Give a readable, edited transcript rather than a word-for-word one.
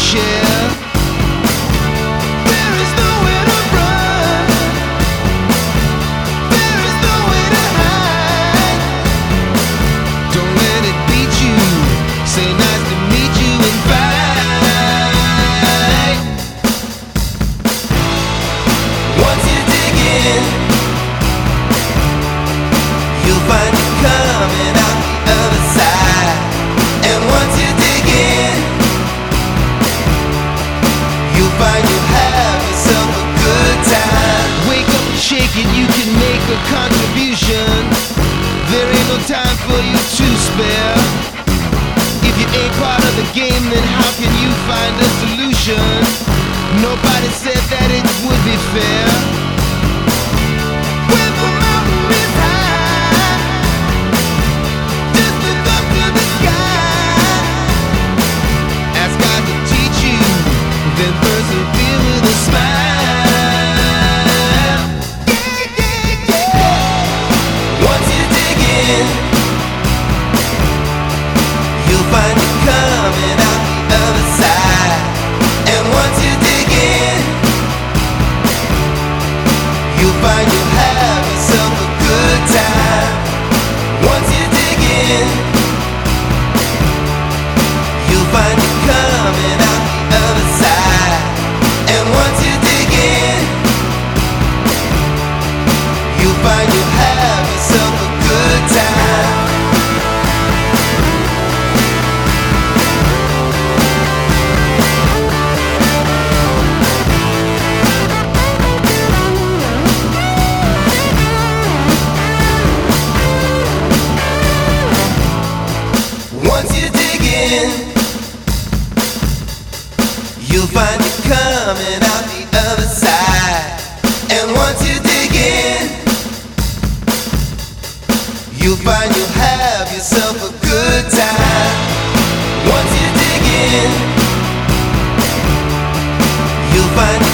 share. There is nowhere to run. There is nowhere to hide. Don't let it beat you. Say nice to meet you and fight. Once you dig in, you'll find it coming out the other side. And once you dig in, you'll find you have yourself a good time. Wake up and shake it, you can make a contribution. There ain't no time for you to spare. If you ain't part of the game, then how can you find a solution? Nobody said that it would be fair. When the mountain is high, just look up to the sky. Ask God to teach you, then persevere with a smile. Yeah, yeah, yeah. Once you dig in, you'll find it coming out the other side. And once you dig in, you'll find you'll have yourself a good time. Once you dig in, you'll find it coming out the other side. And once you dig in, you'll find you'll have yourself a good time. Once you dig in, you'll find it coming out the other side. And once you dig in, you'll find you'll have yourself a good time. Once you dig in, you'll find